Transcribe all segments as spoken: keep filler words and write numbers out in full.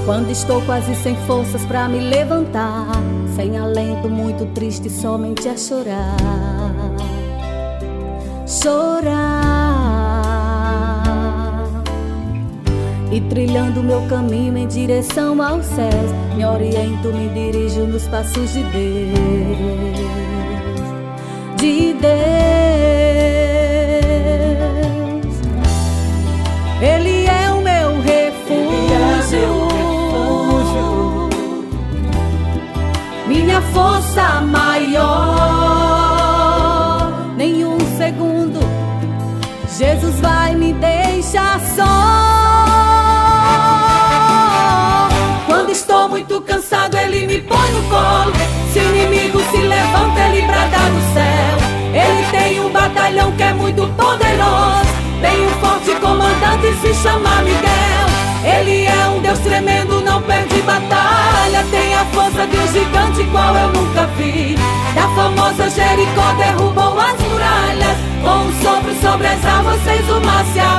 Quando estou quase sem forças pra me levantar, sem alento, muito triste, somente a chorar. Chorar. E trilhando meu caminho em direção aos céus, me oriento, me dirijo nos passos de Deus. De Deus. Ele é o meu refúgio, minha força maior. Nenhum segundo Jesus vai me deixar só. Quando estou muito cansado, Ele me põe no colo. Se o inimigo se levanta, Ele brada do céu. Ele tem um batalhão que é muito poderoso, tem um forte comandante, se chama Miguel. Ele é um Deus tremendo, não perde batalha, tem a força de um gigante qual eu nunca vi. Da famosa Jericó derrubou as muralhas, com um sopro sobre as águas fez o mar se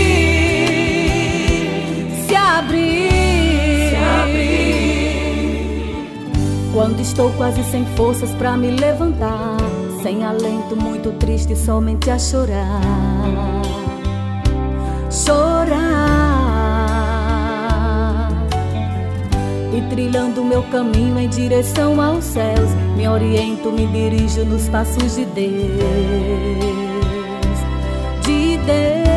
abrir. Se abrir. Se abrir. Quando estou quase sem forças pra me levantar, sem alento, muito triste, somente a chorar. Chorar. E trilhando meu caminho em direção aos céus, me oriento, me dirijo nos passos de Deus. De Deus.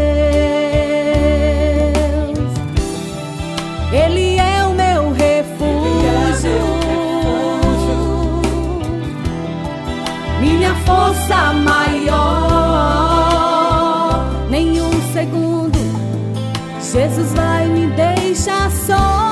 Ele é o meu refúgio, minha força maior. Nenhum segundo Jesus vai me deixar só.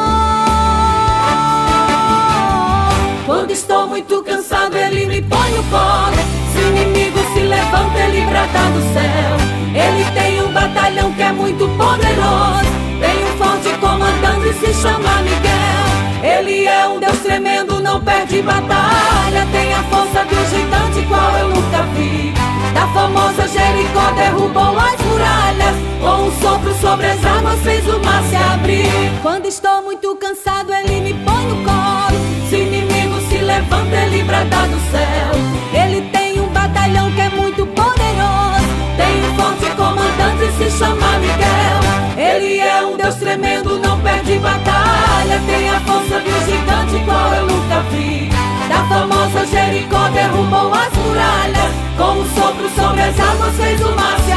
Quando estou muito cansado, Ele me põe no colo. Se o inimigo se levanta, Ele brada do céu. Ele tem um batalhão que é muito poderoso, tem um forte comandante, se chama Miguel. Ele é um Deus tremendo, não perde batalha, tem a força de um gigante qual eu nunca vi. Da famosa Jericó derrubou as muralhas, com um sopro sobre as águas fez o mar se abrir. Quando estou muito cansado, Ele me põe no colo. Se o inimigo se levanta, Ele brada do céu. Ele tem um batalhão que é muito poderoso, tem um forte comandante, se chama Miguel. Ele é um Deus tremendo, não perde batalha, tem a força de um gigante qual eu nunca vi. Da famosa Jericó derrubou as muralhas, com um sopro sobre as águas fez o mar se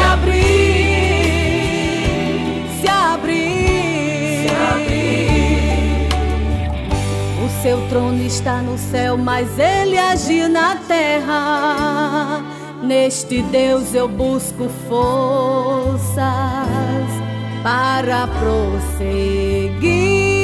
abrir. Se abrir. Se abrir. O seu trono está no céu, mas Ele age na terra. Neste Deus eu busco forças para prosseguir.